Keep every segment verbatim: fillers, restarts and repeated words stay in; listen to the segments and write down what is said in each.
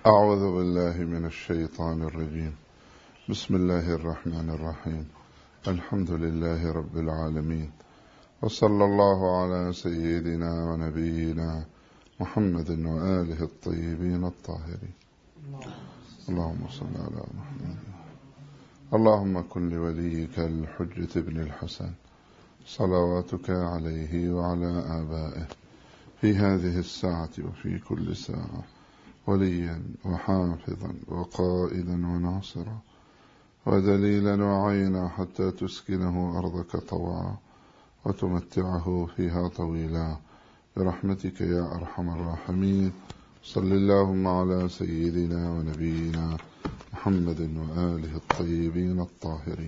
أعوذ بالله من الشيطان الرجيم. بسم الله الرحمن الرحيم. الحمد لله رب العالمين، وصلى الله على سيدنا ونبينا محمد وآله الطيبين الطاهرين. اللهم صل على محمد. اللهم كن لوليك الحجة بن الحسن صلواتك عليه وعلى آبائه في هذه الساعة وفي كل ساعة وليا وحافظا وقائدا وناصرا ودليلا وعينا حتى تسكنه أرضك طوعا وتمتعه فيها طويلا برحمتك يا أرحم الراحمين. صل اللهم على سيدنا ونبينا محمد وآله الطيبين الطاهرين.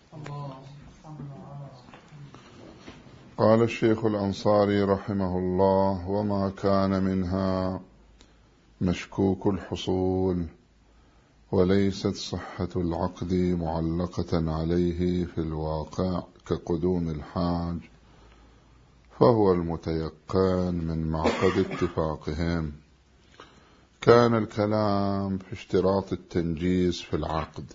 قال الشيخ الأنصاري رحمه الله: وما كان منها مشكوك الحصول، وليست صحة العقد معلقة عليه في الواقع كقدوم الحاج، فهو المتيقن من معقد اتفاقهم. كان الكلام في اشتراط التنجيز في العقد.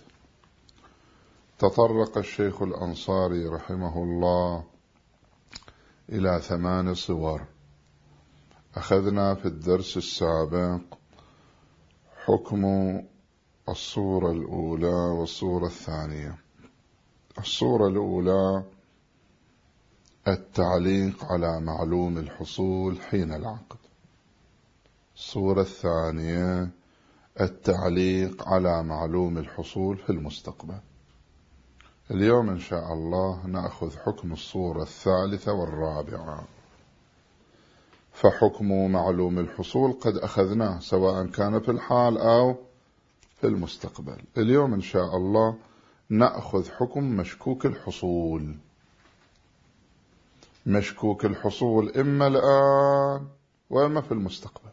تطرق الشيخ الأنصاري رحمه الله إلى ثمان صور. أخذنا في الدرس السابق حكم الصورة الأولى والصورة الثانية. الصورة الأولى التعليق على معلوم الحصول حين العقد. الصورة الثانية التعليق على معلوم الحصول في المستقبل. اليوم إن شاء الله نأخذ حكم الصورة الثالثة والرابعة. فحكم معلوم الحصول قد أخذناه سواء كان في الحال أو في المستقبل. اليوم إن شاء الله نأخذ حكم مشكوك الحصول. مشكوك الحصول إما الآن وإما في المستقبل.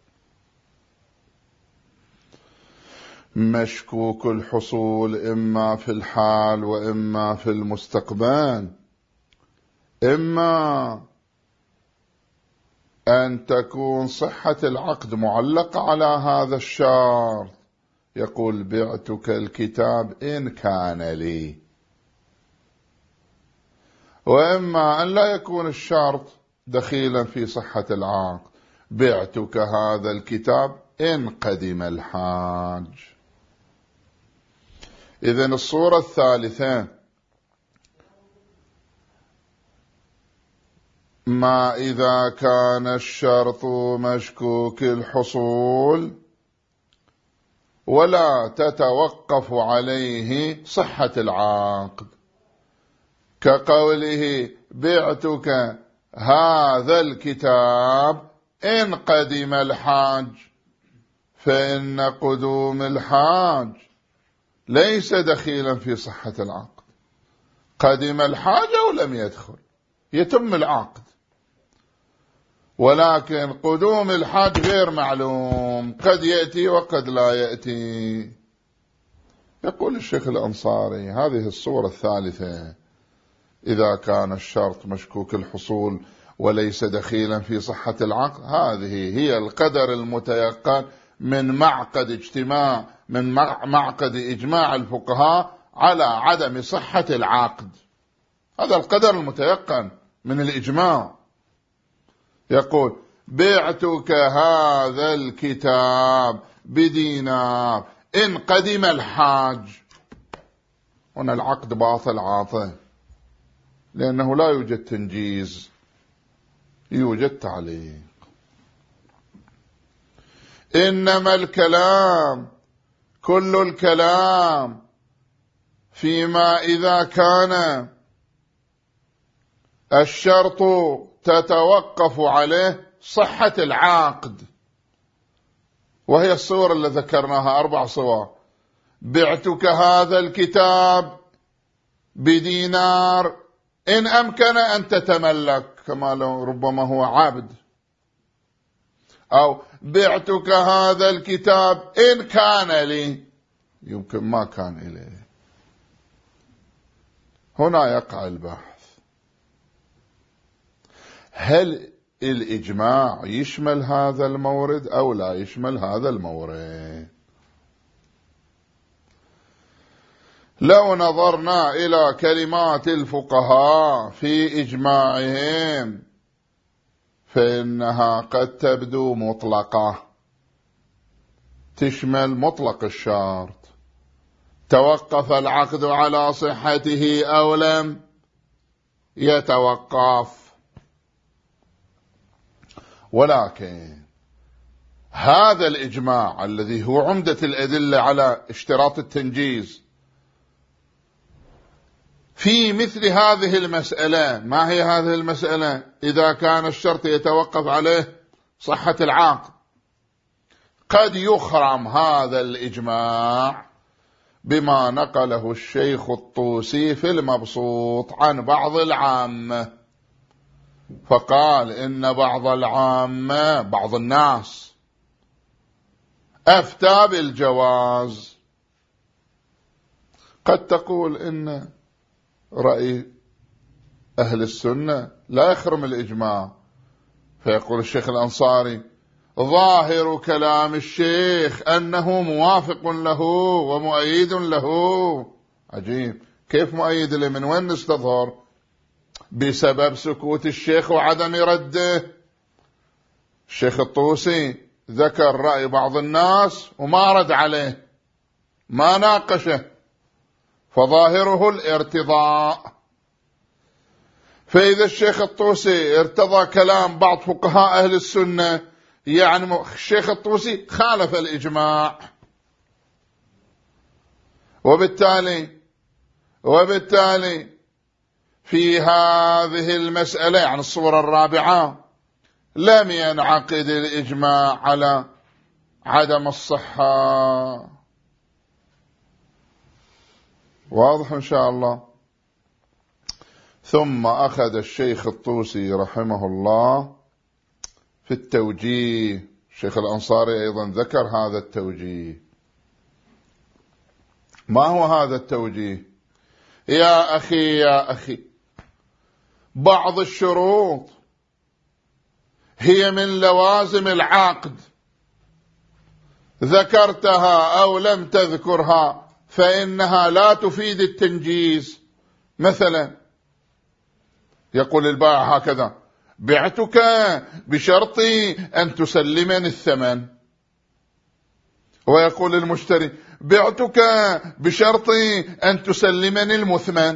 مشكوك الحصول إما في الحال وإما في المستقبل. إما أن تكون صحة العقد معلقة على هذا الشرط، يقول: بعتك الكتاب إن كان لي. وإما أن لا يكون الشرط دخيلا في صحة العقد: بعتك هذا الكتاب إن قدم الحاج. إذن الصورة الثالثة ما إذا كان الشرط مشكوك الحصول ولا تتوقف عليه صحة العقد، كقوله: بعتك هذا الكتاب إن قدم الحاج، فإن قدوم الحاج ليس دخيلا في صحة العقد. قدم الحاج أو لم يدخل يتم العقد، ولكن قدوم الحاج غير معلوم، قد يأتي وقد لا يأتي. يقول الشيخ الأنصاري: هذه الصورة الثالثة إذا كان الشرط مشكوك الحصول وليس دخيلا في صحة العقد، هذه هي القدر المتيقن من معقد اجتماع من معقد إجماع الفقهاء على عدم صحة العقد. هذا القدر المتيقن من الإجماع. يقول: بعتك هذا الكتاب بدينار إن قدم الحاج. هنا العقد باطل عاطل، لأنه لا يوجد تنجيز، يوجد تعليق. إنما الكلام كل الكلام فيما إذا كان الشرط تتوقف عليه صحة العقد، وهي الصور اللي ذكرناها أربع صور: بعتك هذا الكتاب بدينار إن أمكن أن تتملك، كما لو ربما هو عبد، أو بعتك هذا الكتاب إن كان لي، يمكن ما كان إليه. هنا يقع البحث: هل الإجماع يشمل هذا المورد أو لا يشمل هذا المورد؟ لو نظرنا إلى كلمات الفقهاء في إجماعهم فإنها قد تبدو مطلقة، تشمل مطلق الشرط، توقف العقد على صحته أو لم يتوقف. ولكن هذا الإجماع الذي هو عمدة الأدلة على اشتراط التنجيز في مثل هذه المسألة، ما هي هذه المسألة؟ إذا كان الشرط يتوقف عليه صحة العقد، قد يخرم هذا الإجماع بما نقله الشيخ الطوسي في المبسوط عن بعض العامة، فقال إن بعض العامة، بعض الناس، أفتى بالجواز. قد تقول إن رأي أهل السنة لا يخرم الإجماع، فيقول الشيخ الأنصاري ظاهر كلام الشيخ أنه موافق له ومؤيد له. عجيب، كيف مؤيد له؟ من وين نستظهر؟ بسبب سكوت الشيخ وعدم رده. الشيخ الطوسي ذكر رأي بعض الناس وما رد عليه، ما ناقشه، فظاهره الارتضاء. فإذا الشيخ الطوسي ارتضى كلام بعض فقهاء أهل السنة، يعني الشيخ الطوسي خالف الإجماع، وبالتالي وبالتالي في هذه المسألة، يعني الصورة الرابعة، لم ينعقد الإجماع على عدم الصحة. واضح إن شاء الله. ثم أخذ الشيخ الطوسي رحمه الله في التوجيه، الشيخ الأنصاري أيضا ذكر هذا التوجيه. ما هو هذا التوجيه؟ يا أخي يا أخي، بعض الشروط هي من لوازم العقد، ذكرتها أو لم تذكرها فإنها لا تفيد التنجيز. مثلا يقول البائع هكذا: بعتك بشرط أن تسلمني الثمن، ويقول المشتري: بعتك بشرط أن تسلمني المثمن.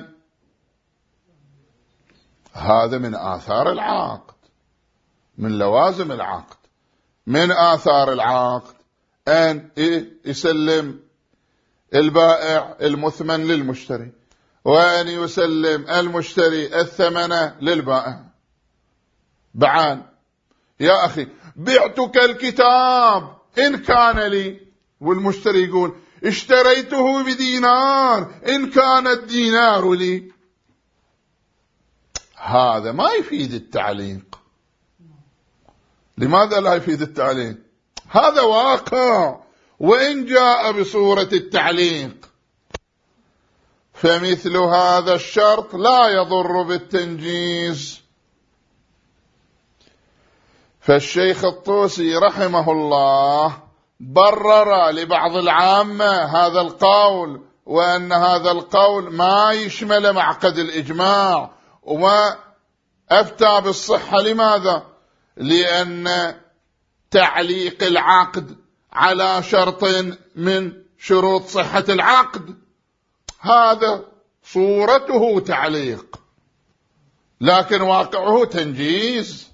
هذا من آثار العقد، من لوازم العقد. من آثار العقد أن يسلم البائع المثمن للمشتري، وأن يسلم المشتري الثمن للبائع. بعان يا أخي بعتك الكتاب إن كان لي، والمشتري يقول اشتريته بدينار إن كان الدينار لي. هذا ما يفيد التعليق. لماذا لا يفيد التعليق؟ هذا واقع وإن جاء بصورة التعليق، فمثل هذا الشرط لا يضر بالتنجيز. فالشيخ الطوسي رحمه الله برر لبعض العامة هذا القول، وأن هذا القول ما يشمل معقد الإجماع، وما أفتى بالصحة. لماذا؟ لأن تعليق العقد على شرط من شروط صحة العقد هذا صورته تعليق، لكن واقعه تنجيز.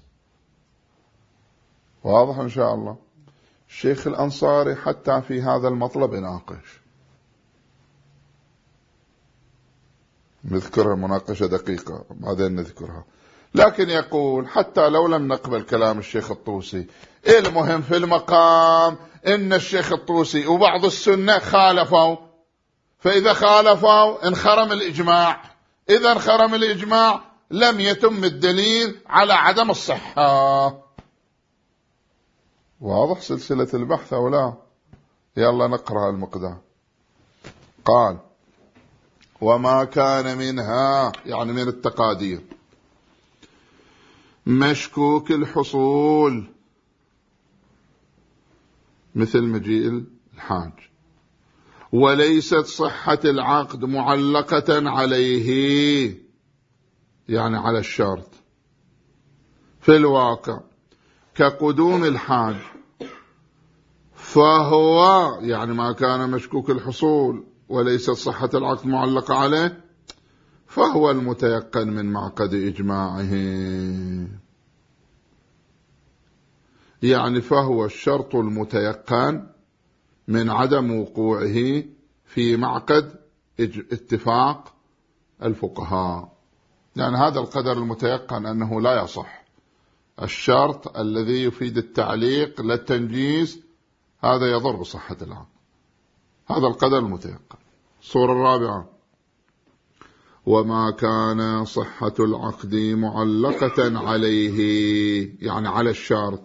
واضح إن شاء الله. الشيخ الأنصاري حتى في هذا المطلب يناقش، نذكرها مناقشة دقيقة بعدين نذكرها، لكن يقول حتى لو لم نقبل كلام الشيخ الطوسي، المهم في المقام إن الشيخ الطوسي وبعض السنة خالفوا، فإذا خالفوا انخرم الإجماع. إذا انخرم الإجماع لم يتم الدليل على عدم الصحة. واضح سلسلة البحث أو لا؟ يلا نقرأ المقدار. قال: وما كان منها، يعني من التقادير، مشكوك الحصول مثل مجيء الحاج، وليست صحة العقد معلقة عليه، يعني على الشرط في الواقع، كقدوم الحاج، فهو يعني ما كان مشكوك الحصول وليست صحة العقد معلقة عليه، فهو المتيقن من معقد إجماعه، يعني فهو الشرط المتيقن من عدم وقوعه في معقد اتفاق الفقهاء. يعني هذا القدر المتيقن أنه لا يصح، الشرط الذي يفيد التعليق لا التنجيز، هذا يضر بصحة العقد، هذا القدر المتيقن. الصورة الرابعة: وما كان صحة العقد معلقة عليه، يعني على الشرط،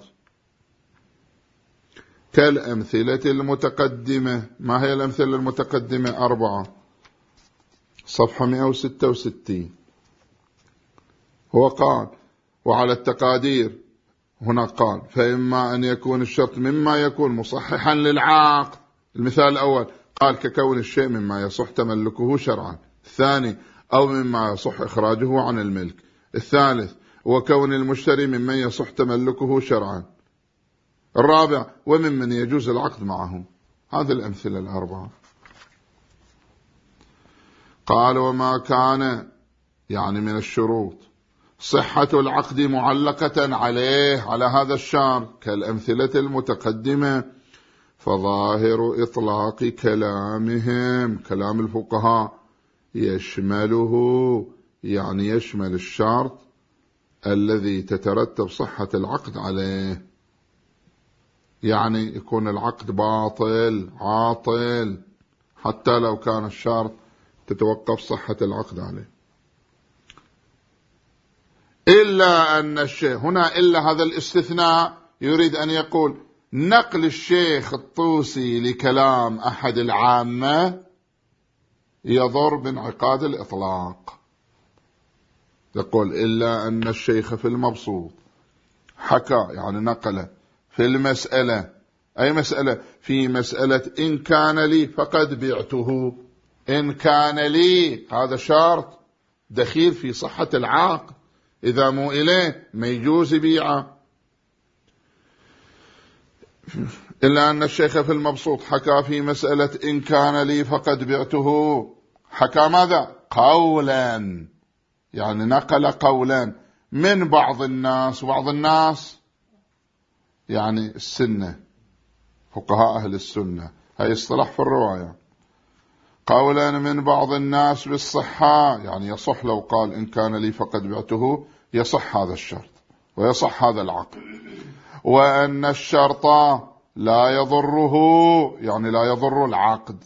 كالأمثلة المتقدمة. ما هي الأمثلة المتقدمة؟ أربعة، صفحة مئة وستة وستين. هو قال: وعلى التقادير، هنا قال: فإما أن يكون الشرط مما يكون مصححا للعقد. المثال الأول قال: ككون الشيء مما يصح تملكه شرعا. الثاني: أو مما يصح إخراجه عن الملك. الثالث: وكون المشتري ممن يصح تملكه شرعا. الرابع: وممن يجوز العقد معه. هذه الأمثلة الأربعة. قال: وما كان يعني من الشروط صحة العقد معلقة عليه، على هذا الشرط، كالأمثلة المتقدمة، فظاهر إطلاق كلامهم، كلام الفقهاء، يشمله، يعني يشمل الشرط الذي تترتب صحة العقد عليه، يعني يكون العقد باطل عاطل حتى لو كان الشرط تتوقف صحة العقد عليه. إلا أن الشيخ هنا، إلا هذا الاستثناء يريد أن يقول نقل الشيخ الطوسي لكلام أحد العامة يضر بانعقاد الإطلاق. يقول: إلا أن الشيخ في المبسوط حكى، يعني نقل في المسألة، أي مسألة؟ في مسألة إن كان لي فقد بعته. إن كان لي هذا شرط دخيل في صحة العقد، إذا مو إليه ما يجوز بيعه. إلا أن الشيخ في المبسوط حكى في مسألة إن كان لي فقد بعته، حكى ماذا؟ قولا، يعني نقل قولا من بعض الناس، وبعض الناس يعني السنة، فقهاء أهل السنة، هي اصطلاح في الرواية. قولا من بعض الناس بالصحة، يعني يصح لو قال إن كان لي فقد بعته، يصح هذا الشرط ويصح هذا العقد. وأن الشرط لا يضره، يعني لا يضر العقد.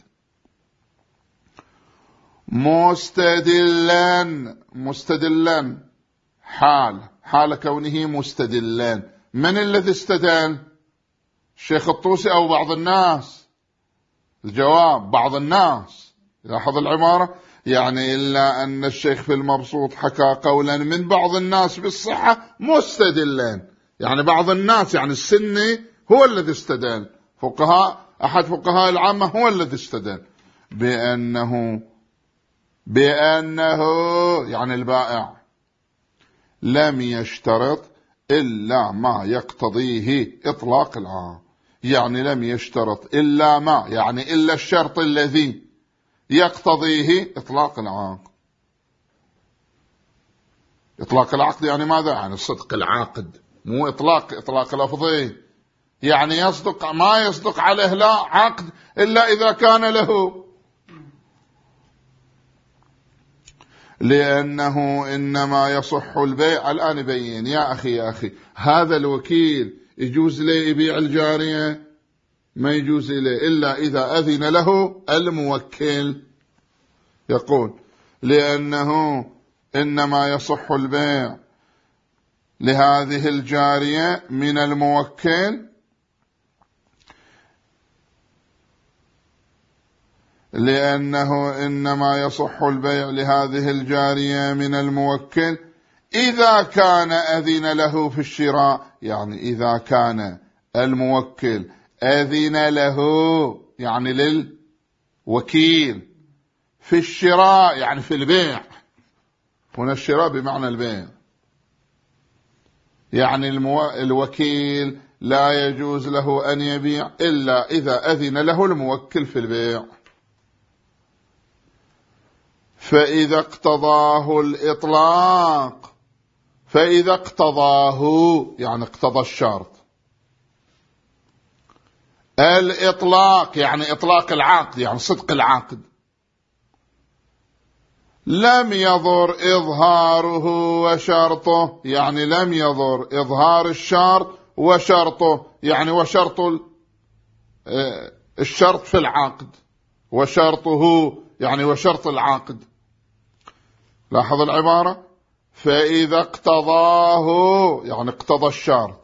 مستدلا، مستدلا حال، حال كونه مستدلا. من الذي استدل؟ الشيخ الطوسي أو بعض الناس؟ الجواب: بعض الناس. لاحظ العبارة، يعني إلا أن الشيخ في المبسوط حكى قولا من بعض الناس بالصحة مستدلا، يعني بعض الناس، يعني السني هو الذي استدل، فقهاء أحد فقهاء العامة هو الذي استدل بأنه بأنه يعني البائع لم يشترط إلا ما يقتضيه إطلاق العام، يعني لم يشترط إلا ما، يعني إلا الشرط الذي يقتضيه إطلاق العقد. إطلاق العقد يعني ماذا؟ يعني صدق العقد، مو إطلاق إطلاق لفظي، يعني يصدق ما يصدق عليه لا عقد إلا إذا كان له. لأنه إنما يصح البيع. الآن يبين يا أخي يا أخي هذا الوكيل يجوز له يبيع الجارية؟ ما يجوز له إلا إذا أذن له الموكل. يقول: لأنه إنما يصح البيع لهذه الجارية من الموكل، لأنه إنما يصح البيع لهذه الجارية من الموكل إذا كان أذن له في الشراء، يعني إذا كان الموكل أذن له، يعني وكيل في الشراء يعني في البيع، هنا الشراء بمعنى البيع، يعني المو... الوكيل لا يجوز له أن يبيع إلا إذا أذن له الموكل في البيع. فإذا اقتضاه الإطلاق، فإذا اقتضاه يعني اقتضى الشرط، الإطلاق يعني إطلاق العقد يعني صدق العقد، لم يضر إظهاره وشرطه يعني لم يضر إظهار الشرط وشرطه، يعني وشرط الشرط في العقد وشرطه يعني وشرط العقد. لاحظ العبارة، فإذا اقتضاه يعني اقتضى الشرط،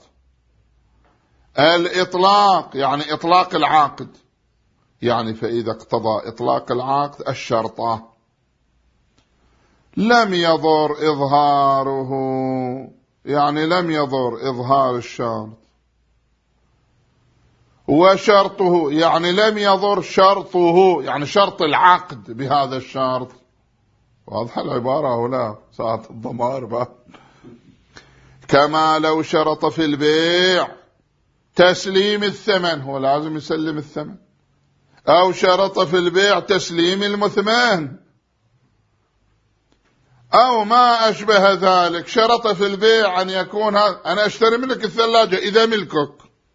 الإطلاق يعني إطلاق العقد، يعني فإذا اقتضى إطلاق العقد الشرطة، لم يضر إظهاره يعني لم يضر إظهار الشرط، وشرطه يعني لم يضر شرطه يعني شرط العقد بهذا الشرط. واضح العبارة هنا ساعة الضمائر بقى. كما لو شرط في البيع تسليم الثمن، هو لازم يسلم الثمن، أو شرط في البيع تسليم المثمان، أو ما أشبه ذلك. شرط في البيع أن يكون أنا أشتري منك الثلاجة إذا ملكك،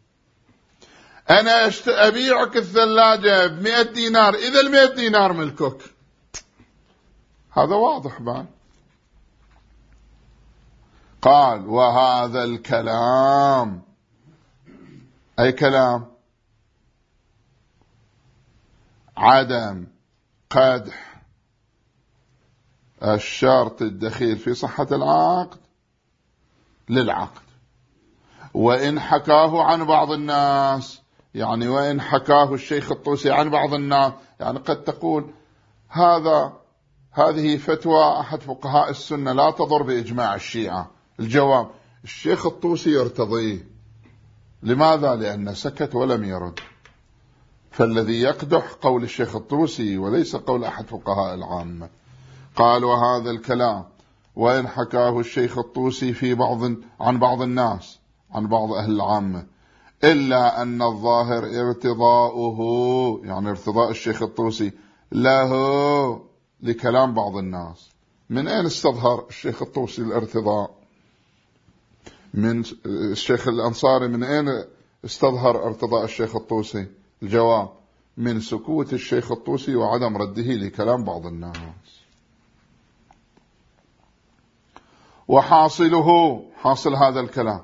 أنا أبيعك الثلاجة بمئة دينار إذا المئة دينار ملكك. هذا واضح بعد. قال وهذا الكلام، أي كلام عدم قدح الشرط الدخيل في صحة العقد للعقد، وإن حكاه عن بعض الناس، يعني وإن حكاه الشيخ الطوسي عن بعض الناس، يعني قد تقول هذا هذه فتوى أحد فقهاء السنة لا تضر بإجماع الشيعة. الجواب، الشيخ الطوسي يرتضيه. لماذا؟ لأن سكت ولم يرد، فالذي يقدح قول الشيخ الطوسي وليس قول أحد فقهاء العامة. قال وهذا الكلام وإن حكاه الشيخ الطوسي في بعض عن بعض الناس عن بعض أهل العامة، إلا أن الظاهر ارتضاؤه يعني ارتضاء الشيخ الطوسي له لكلام بعض الناس. من أين استظهر الشيخ الطوسي الارتضاء؟ من الشيخ الأنصاري من أين استظهر ارتضاء الشيخ الطوسي؟ الجواب، من سكوت الشيخ الطوسي وعدم رده لكلام بعض الناس. وحاصله، حاصل هذا الكلام،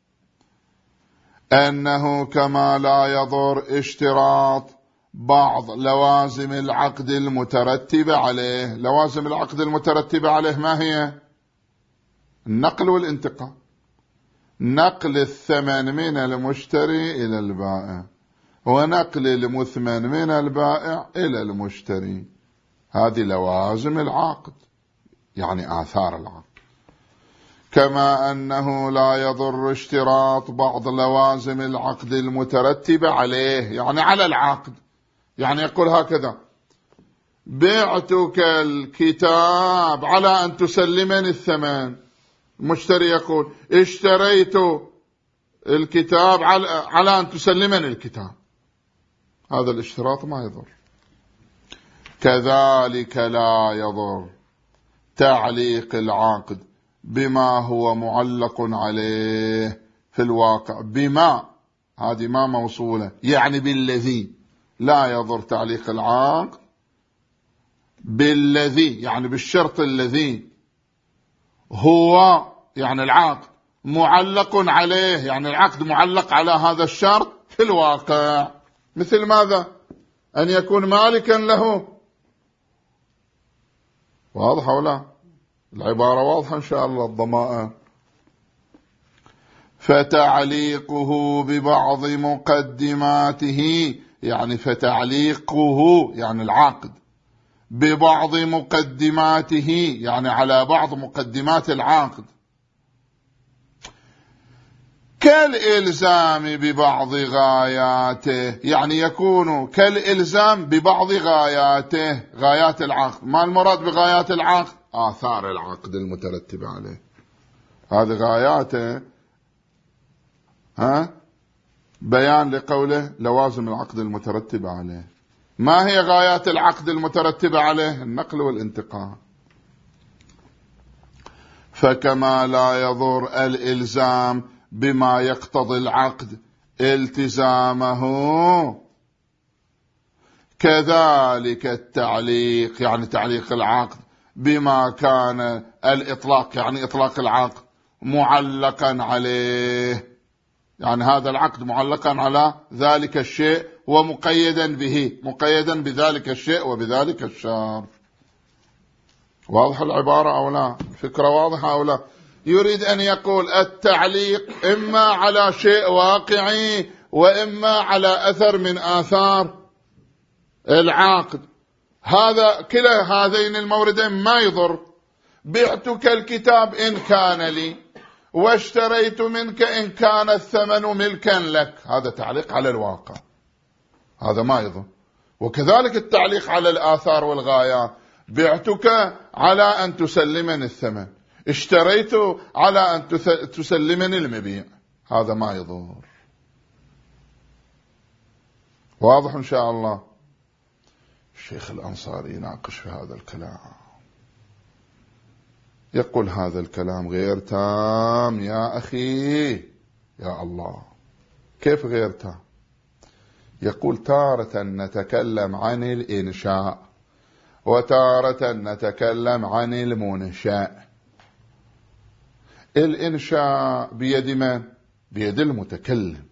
أنه كما لا يضر اشتراط بعض لوازم العقد المترتبة عليه. لوازم العقد المترتبة عليه ما هي؟ النقل والانتقال، نقل الثمن من المشتري إلى البائع، ونقل المثمن من البائع إلى المشتري. هذه لوازم العقد يعني آثار العقد. كما أنه لا يضر اشتراط بعض لوازم العقد المترتبة عليه يعني على العقد. يعني يقول هكذا: بعتك الكتاب على أن تسلمني الثمن. المشتري يقول اشتريت الكتاب على أن تسلمني الكتاب. هذا الاشتراط ما يضر. كذلك لا يضر تعليق العقد بما هو معلق عليه في الواقع. بما هذه ما موصولة يعني بالذي، لا يضر تعليق العقد بالذي يعني بالشرط الذي هو يعني العقد معلق عليه، يعني العقد معلق على هذا الشرط في الواقع. مثل ماذا؟ أن يكون مالكا له. واضح ولا؟ العبارة واضحة إن شاء الله. الضمائر فتعليقه ببعض مقدماته يعني فتعليقه يعني العقد ببعض مقدماته يعني على بعض مقدمات العقد. كالإلزام ببعض غاياته، يعني يكون كالإلزام ببعض غاياته، غايات العقد. ما المراد بغايات العقد؟ آثار العقد المترتبة عليه، هذه غاياته. ها بيان لقوله لوازم العقد المترتبة عليه. ما هي غايات العقد المترتبة عليه؟ النقل والانتقال. فكما لا يضر الإلزام بما يقتضي العقد التزامه، كذلك التعليق، يعني تعليق العقد، بما كان الإطلاق، يعني إطلاق العقد، معلقا عليه، يعني هذا العقد معلقا على ذلك الشيء ومقيدا به، مقيدا بذلك الشيء وبذلك الشرط. واضح العبارة أو لا؟ فكرة واضحة أو لا؟ يريد أن يقول التعليق إما على شيء واقعي وإما على أثر من آثار العقد. هذا كلا هذين الموردين ما يضر. بعتك الكتاب إن كان لي، واشتريت منك إن كان الثمن ملكا لك، هذا تعليق على الواقع، هذا ما يضر. وكذلك التعليق على الآثار والغايات، بعتك على أن تسلمني الثمن، اشتريت على أن تسلمني المبيع، هذا ما يضر. واضح إن شاء الله؟ الشيخ الأنصاري يناقش في هذا الكلام، يقول هذا الكلام غير تام يا أخي. يا الله، كيف غير تام؟ يقول تارة نتكلم عن الإنشاء وتارة نتكلم عن المنشأ. الإنشاء بيد من؟ بيد المتكلم.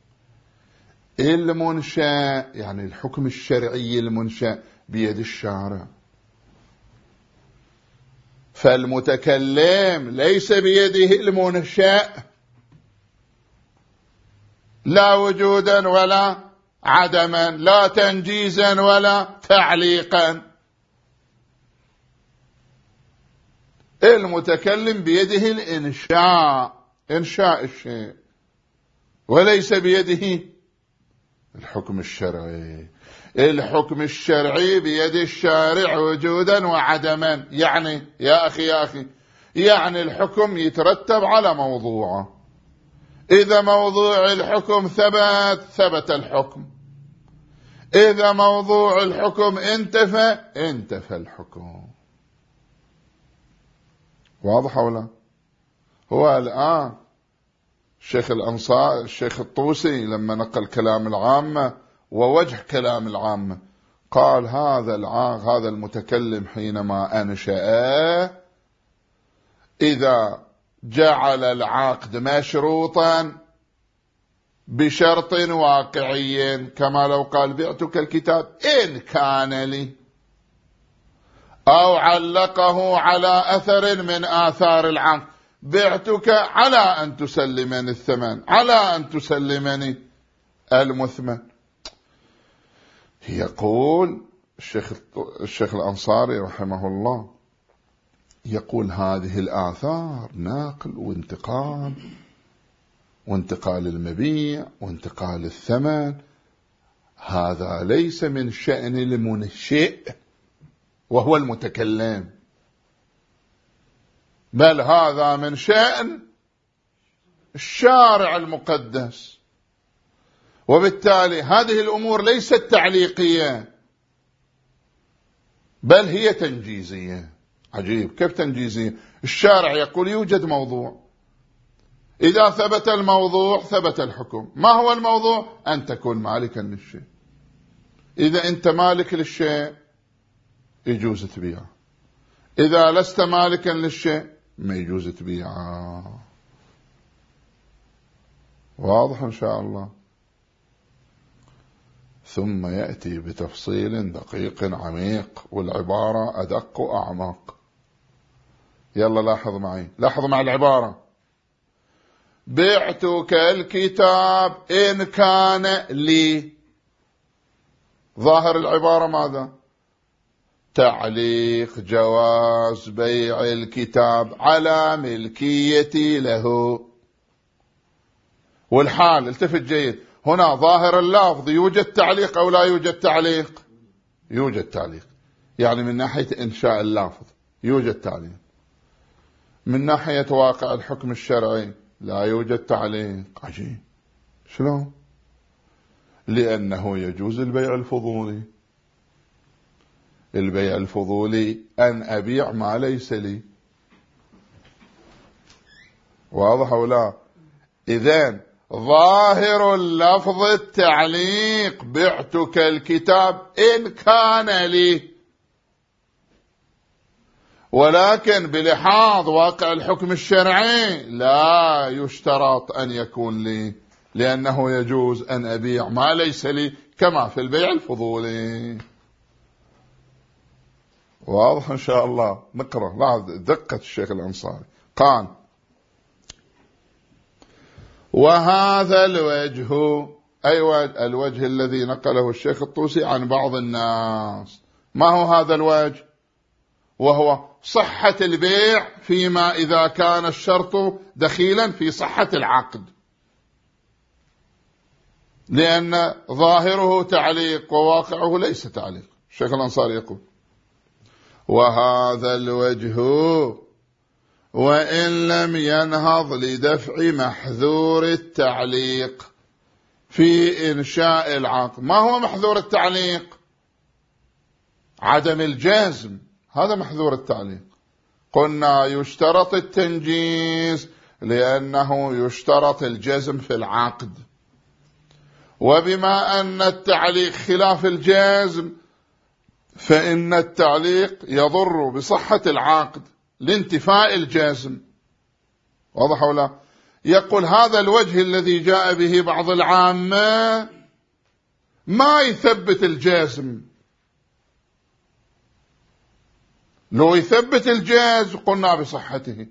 المنشأ يعني الحكم الشرعي المنشأ بيد الشارع. فالمتكلم ليس بيده المنشأ، لا وجودا ولا عدما، لا تنجيزا ولا تعليقا. المتكلم بيده الإنشاء، إنشاء الشيء، وليس بيده الحكم الشرعي. الحكم الشرعي بيد الشارع وجودا وعدما. يعني يا أخي يا أخي يعني الحكم يترتب على موضوعه، إذا موضوع الحكم ثبت ثبت الحكم، إذا موضوع الحكم انتفى انتفى الحكم. واضح ولا؟ هو الآن الشيخ الأنصار الشيخ الطوسي لما نقل كلام العامة ووجه كلام العامة قال هذا العاق هذا المتكلم حينما أنشأ إذا جعل العقد مشروطا بشرط واقعي، كما لو قال بعتك الكتاب إن كان لي، أو علقه على أثر من آثار العقد، بعتك على أن تسلمني الثمن، على أن تسلمني المثمن. يقول الشيخ الشيخ الأنصاري رحمه الله، يقول هذه الآثار نقل وانتقال، وانتقال المبيع وانتقال الثمن، هذا ليس من شأن المنشئ وهو المتكلم، بل هذا من شأن الشارع المقدس. وبالتالي هذه الأمور ليست تعليقية بل هي تنجيزية. عجيب، كيف تنجيزية؟ الشارع يقول يوجد موضوع، إذا ثبت الموضوع ثبت الحكم. ما هو الموضوع؟ أن تكون مالكا للشيء. إذا أنت مالك للشيء يجوز تبيعه، إذا لست مالكا للشيء ما يجوز تبيعه. واضح إن شاء الله؟ ثم يأتي بتفصيل دقيق عميق، والعبارة أدق وأعمق. يلا لاحظ معي، لاحظ مع العبارة: بعتك الكتاب إن كان لي. ظاهر العبارة ماذا؟ تعليق جواز بيع الكتاب على ملكيتي له. والحال التفت جيد، هنا ظاهر اللفظ يوجد تعليق أو لا يوجد تعليق؟ يوجد تعليق، يعني من ناحية إنشاء اللفظ يوجد تعليق. من ناحية واقع الحكم الشرعي لا يوجد تعليق. عجيب، شلون؟ لأنه يجوز البيع الفضولي. البيع الفضولي أن أبيع ما ليس لي. واضح أو لا؟ إذن ظاهر اللفظ التعليق، بعتك الكتاب إن كان لي، ولكن بلحاظ واقع الحكم الشرعي لا يشترط أن يكون لي، لأنه يجوز أن أبيع ما ليس لي كما في البيع الفضولي. واضح إن شاء الله؟ نقرأ لاحظ دقة الشيخ الأنصاري. قال: وهذا الوجه، أي الوجه الذي نقله الشيخ الطوسي عن بعض الناس. ما هو هذا الوجه؟ وهو صحة البيع فيما إذا كان الشرط دخيلا في صحة العقد، لأن ظاهره تعليق وواقعه ليس تعليق. الشيخ الأنصاري يقول: وهذا الوجه وإن لم ينهض لدفع محذور التعليق في إنشاء العقد. ما هو محذور التعليق؟ عدم الجزم، هذا محذور التعليق. قلنا يشترط التنجيز لأنه يشترط الجزم في العقد، وبما أن التعليق خلاف الجزم فإن التعليق يضر بصحة العقد لانتفاء الجزم. واضح ولا؟ يقول هذا الوجه الذي جاء به بعض العامة ما يثبت الجزم. لو يثبت الجاز قلنا بصحته،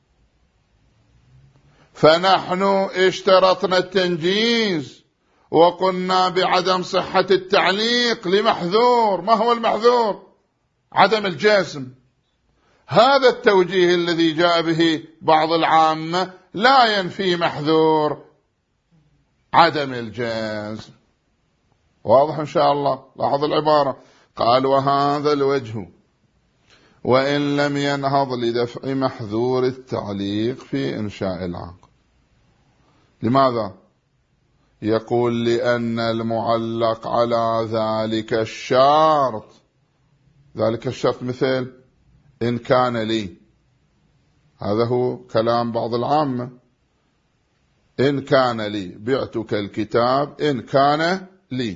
فنحن اشترطنا التنجيز وقلنا بعدم صحة التعليق لمحذور. ما هو المحذور؟ عدم الجزم. هذا التوجيه الذي جاء به بعض العامة لا ينفي محذور عدم الجزم. واضح إن شاء الله؟ لاحظ العبارة، قال: وهذا الوجه وإن لم ينهض لدفع محذور التعليق في إنشاء العقد. لماذا؟ يقول: لأن المعلق على ذلك الشرط، ذلك الشرط مثل إن كان لي، هذا هو كلام بعض العامة، إن كان لي بعتك الكتاب إن كان لي،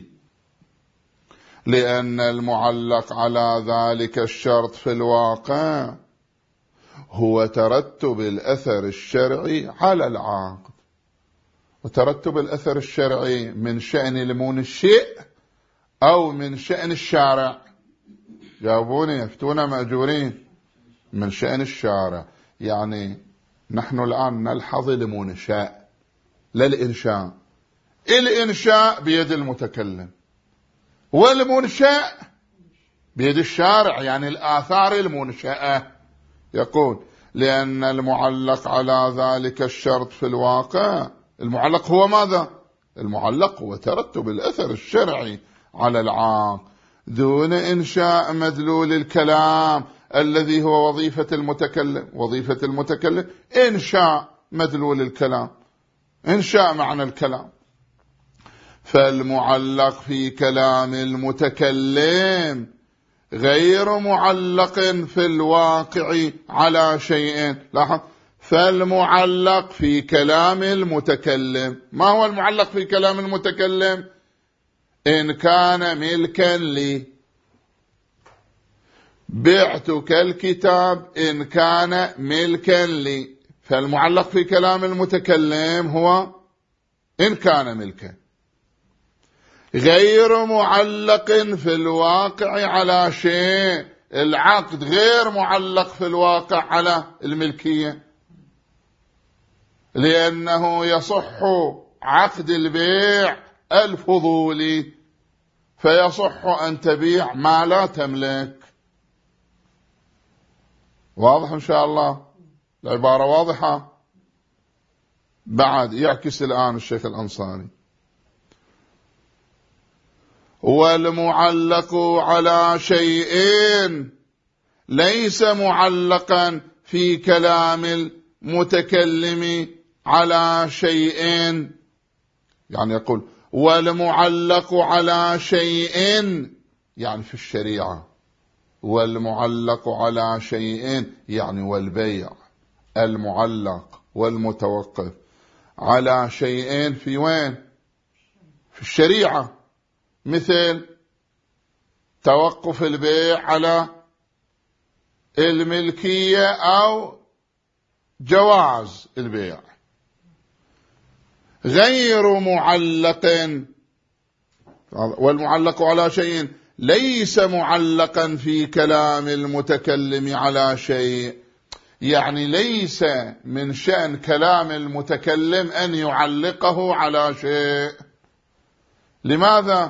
لأن المعلق على ذلك الشرط في الواقع هو ترتب الأثر الشرعي على العقد. وترتب الأثر الشرعي من شأن المنشئ أو من شأن الشارع؟ جاوبوني، يفتونا مأجورين. من شأن الشارع، يعني نحن الآن نلحظ المنشأ لا الإنشاء. الإنشاء بيد المتكلم والمنشأ بيد الشارع، يعني الآثار المنشأة. يقول: لأن المعلق على ذلك الشرط في الواقع، المعلق هو ماذا؟ المعلق هو ترتب الأثر الشرعي على العقد دون إنشاء مدلول الكلام الذي هو وظيفة المتكلم. وظيفة المتكلم إنشاء مدلول الكلام، إنشاء معنى الكلام. فالمعلق في كلام المتكلم غير معلق في الواقع على شيء. لاحظ، فالمعلق في كلام المتكلم، ما هو المعلق في كلام المتكلم؟ إن كان ملكا لي، بعتك الكتاب إن كان ملكا لي. فالمعلق في كلام المتكلم هو إن كان ملكا، غير معلق في الواقع على شيء. العقد غير معلق في الواقع على الملكية، لأنه يصح عقد البيع الفضولي، فيصح أن تبيع ما لا تملك. واضح إن شاء الله؟ العبارة واضحة. بعد يعكس الآن الشيخ الأنصاري: والمعلق على شيء ليس معلقا في كلام المتكلم على شيء. يعني يقول والمعلق على شيء يعني في الشريعة، والمعلق على شيء يعني والبيع، المعلق والمتوقف على شيء في وين؟ في الشريعة، مثل توقف البيع على الملكية أو جواز البيع، غير معلق. والمعلق على شيء ليس معلقا في كلام المتكلم على شيء، يعني ليس من شأن كلام المتكلم أن يعلقه على شيء. لماذا؟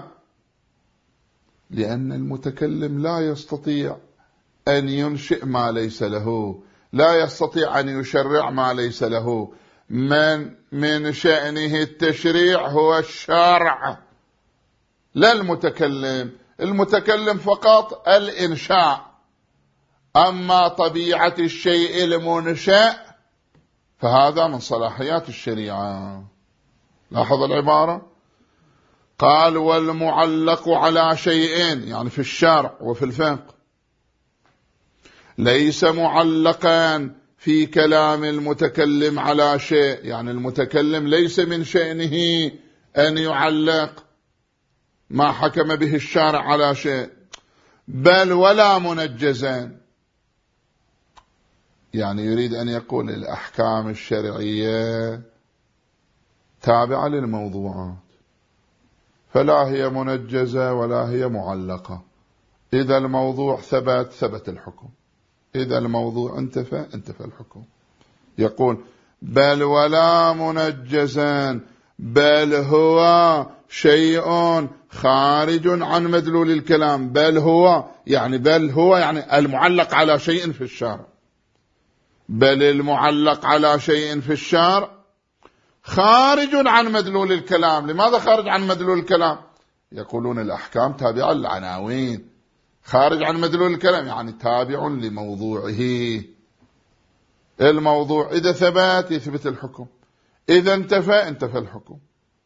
لأن المتكلم لا يستطيع أن ينشئ ما ليس له، لا يستطيع أن يشرع ما ليس له. من من شأنه التشريع هو الشرع، لا المتكلم. المتكلم فقط الإنشاء، أما طبيعة الشيء المنشأ فهذا من صلاحيات الشريعة. لاحظ العبارة، قال والمعلق على شيء يعني في الشرع وفي الفقه، ليس معلقا في كلام المتكلم على شيء، يعني المتكلم ليس من شأنه أن يعلق ما حكم به الشارع على شيء، بل ولا منجزا. يعني يريد أن يقول الأحكام الشرعية تابعة للموضوعات، فلا هي منجزة ولا هي معلقة. إذا الموضوع ثبت ثبت الحكم، إذا الموضوع انتفى انتفى الحكم. يقول بل ولا منجزا، بل هو شيء خارج عن مدلول الكلام. بل هو يعني بل هو يعني المعلق على شيء في الشارع، بل المعلق على شيء في الشارع خارج عن مدلول الكلام. لماذا خارج عن مدلول الكلام؟ يقولون الأحكام تابعة للعناوين، خارج عن مدلول الكلام يعني تابع لموضوعه. الموضوع إذا ثبت يثبت الحكم، إذا انتفى انتفى الحكم.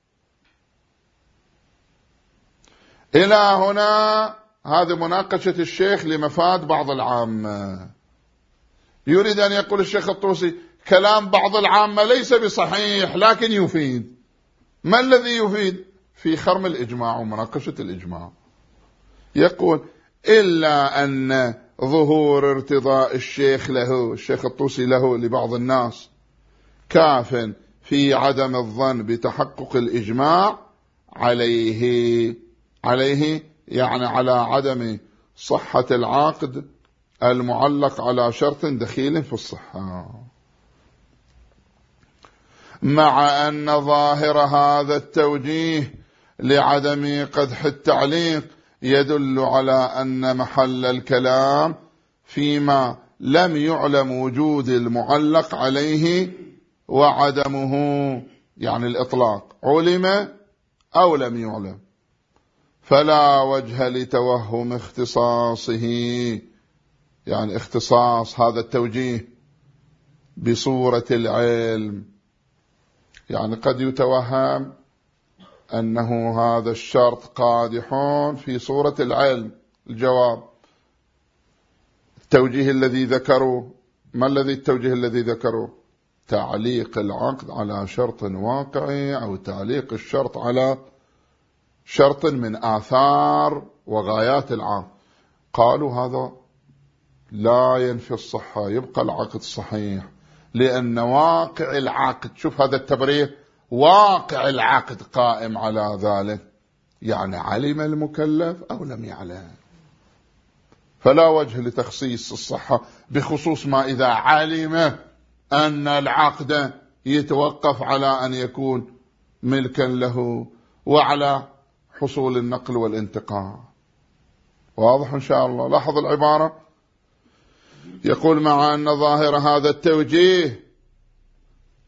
إلى هنا هذه مناقشة الشيخ لمفاد بعض العامة. يريد أن يقول الشيخ الطوسي كلام بعض العامة ليس بصحيح لكن يفيد. ما الذي يفيد؟ في خرم الإجماع ومناقشة الإجماع. يقول إلا أن ظهور ارتضاء الشيخ له، الشيخ الطوسي له لبعض الناس كاف في عدم الظن بتحقق الإجماع عليه، عليه يعني على عدم صحة العقد المعلق على شرط دخيل في الصحة، مع أن ظاهر هذا التوجيه لعدم قدح التعليق يدل على أن محل الكلام فيما لم يعلم وجود المعلق عليه وعدمه، يعني الإطلاق علم أو لم يعلم، فلا وجه لتوهم اختصاصه، يعني اختصاص هذا التوجيه بصورة العلم. يعني قد يتوهم أنه هذا الشرط قادح في صورة العلم. الجواب التوجيه الذي ذكروه، ما الذي التوجيه الذي ذكروه؟ تعليق العقد على شرط واقعي أو تعليق الشرط على شرط من آثار وغايات العقد. قالوا هذا لا ينفي الصحة، يبقى العقد صحيح، لأن واقع العقد، شوف هذا التبرير، واقع العقد قائم على ذلك، يعني علم المكلف أو لم يعلم، فلا وجه لتخصيص الصحة بخصوص ما إذا علم أن العقد يتوقف على أن يكون ملكا له وعلى حصول النقل والانتقال. واضح إن شاء الله؟ لاحظ العبارة، يقول مع أن ظاهر هذا التوجيه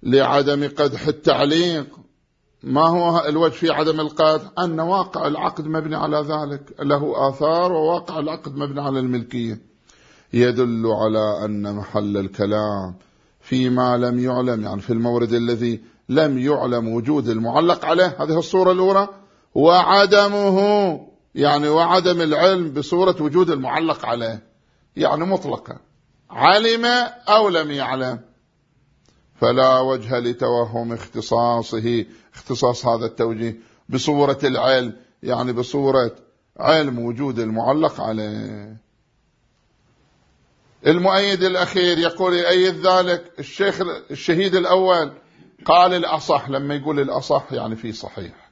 لعدم قدح التعليق. ما هو الوجه في عدم القدح؟ أن واقع العقد مبني على ذلك، له آثار، وواقع العقد مبني على الملكية. يدل على أن محل الكلام فيما لم يعلم، يعني في المورد الذي لم يعلم وجود المعلق عليه، هذه الصورة الأولى، وعدمه يعني وعدم العلم بصورة وجود المعلق عليه، يعني مطلقا علم أو لم يعلم، فلا وجه لتوهم اختصاصه، اختصاص هذا التوجيه بصورة العلم، يعني بصورة علم وجود المعلق عليه. المؤيد الأخير يقول يؤيد ذلك الشيخ الشهيد الأول، قال الأصح، لما يقول الأصح يعني في صحيح،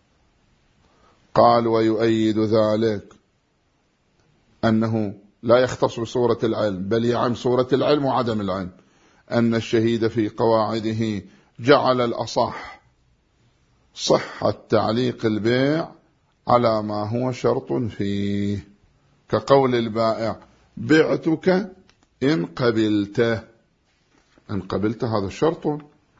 قال ويؤيد ذلك أنه لا يختص بصورة العلم بل يعم صورة العلم وعدم العلم، أن الشهيد في قواعده جعل الأصح صحة تعليق البيع على ما هو شرط فيه، كقول البائع بعتك إن قبلته، إن قبلت هذا الشرط.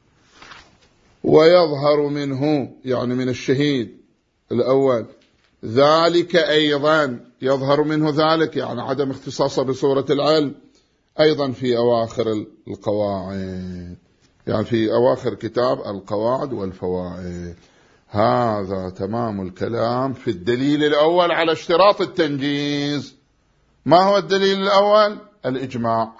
ويظهر منه يعني من الشهيد الأول ذلك أيضا، يظهر منه ذلك يعني عدم اختصاصه بصورة العلم أيضا في أواخر القواعد، يعني في أواخر كتاب القواعد والفوائد. هذا تمام الكلام في الدليل الأول على اشتراط التنجيز. ما هو الدليل الأول؟ الإجماع.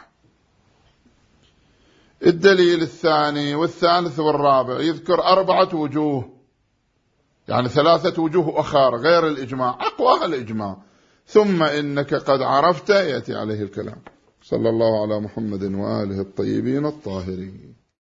الدليل الثاني والثالث والرابع يذكر أربعة وجوه، يعني ثلاثة وجوه أخرى غير الإجماع، أقواها الإجماع. ثم إنك قد عرفت يأتي عليه الكلام. صلى الله على محمد وآله الطيبين الطاهرين.